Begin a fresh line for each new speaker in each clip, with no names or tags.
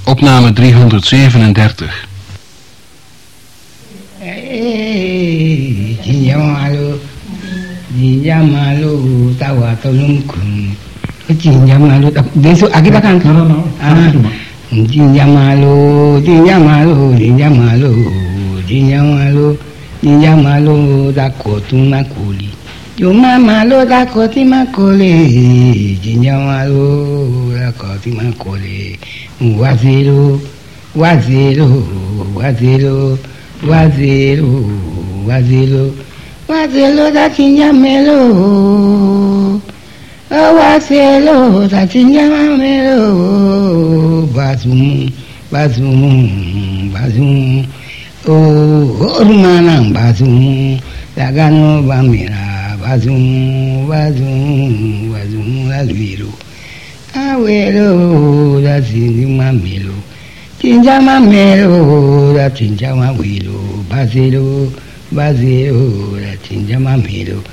Opname 337.
Jinjamalu tawatulumkum. Jinjamalu besok kita kan. Jinjamalu dakotuna kuli. Cuma malu dakoti makole. Jinjamalu dakoti makole. Waziru da tinjamelo. Wazelo da tinjamelo. Bazum. Oh, manang bazum. Dagano bamira. Bazum. Azuiro. Awelo da tinjamelo. Tinjamamelo da tinjamawilo. Bazelo da tinjamamelo.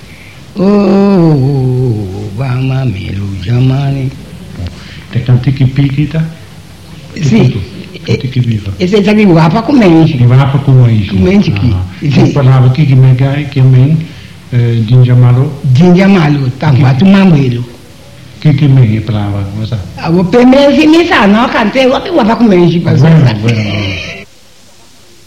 Oh, bamamelo jamani.
Te cantiki pikita?
Sì. E se sai guapa come
Di guapa come
Sì.
Parlava chi me gai che men
Jinjamalo tambatu mamelo.
Chi me parlava, cosa?
A o primeiro se me sa, não cantei, guapa come
Bueno.